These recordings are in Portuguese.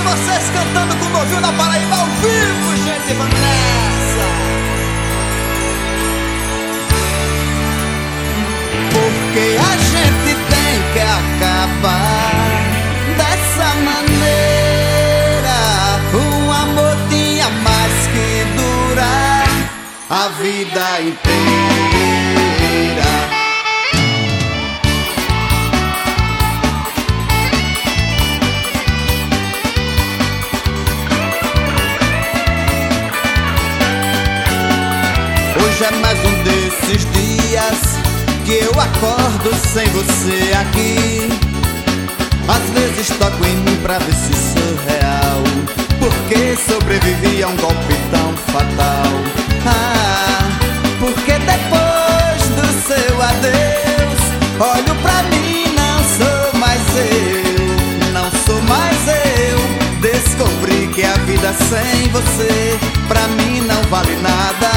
vocês cantando com o novinho da Paraíba ao vivo, gente, vamos nessa. Porque a gente tem que acabar dessa maneira. Um amor tinha mais que durar a vida inteira. Hoje é mais um desses dias que eu acordo sem você aqui. Às vezes toco em mim pra ver se sou real, porque sobrevivi a um golpe tão fatal. Porque depois do seu adeus, olho pra mim, não sou mais eu, não sou mais eu. Descobri que a vida sem você pra mim não vale nada.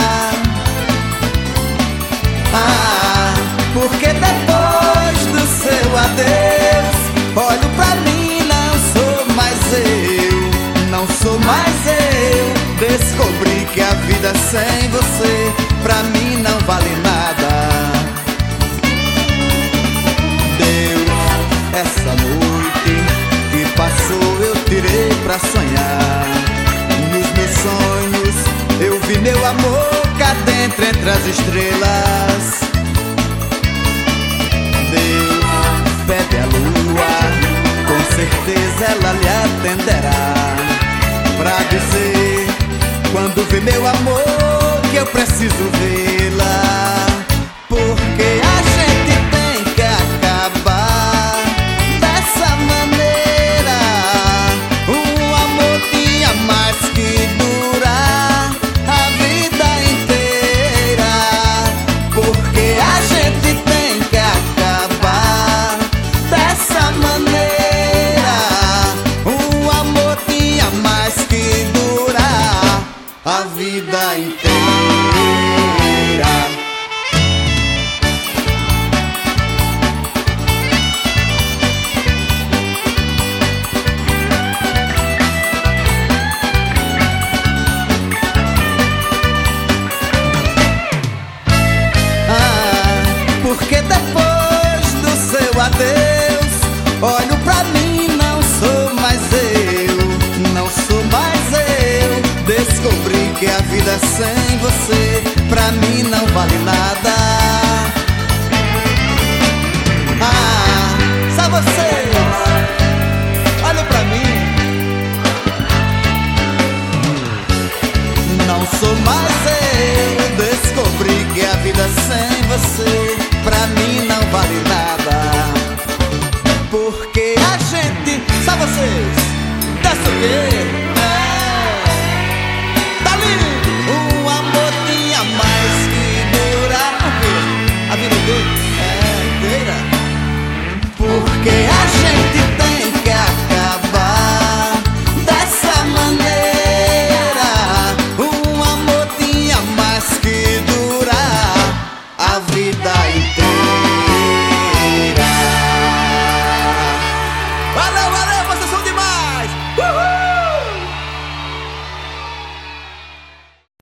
Porque depois do seu adeus, olho pra mim, não sou mais eu, não sou mais eu. Descobri que a vida sem você pra mim não vale nada. Deus, essa noite que passou eu tirei pra sonhar. Nos meus sonhos eu vi meu amor cá dentro entre as estrelas. Deus pede a lua, com certeza ela lhe atenderá, pra dizer, quando vê meu amor, que eu preciso vê-la. Porque a gente tem que acabar dessa maneira. Um amor tinha mais que durar a vida inteira. Porque a gente tem que acabar dessa maneira. Um amor tinha mais que durar a vida inteira. Porque depois do seu adeus, olho pra mim, não sou mais eu, não sou mais eu. Descobri que a vida sem você pra mim não vale nada.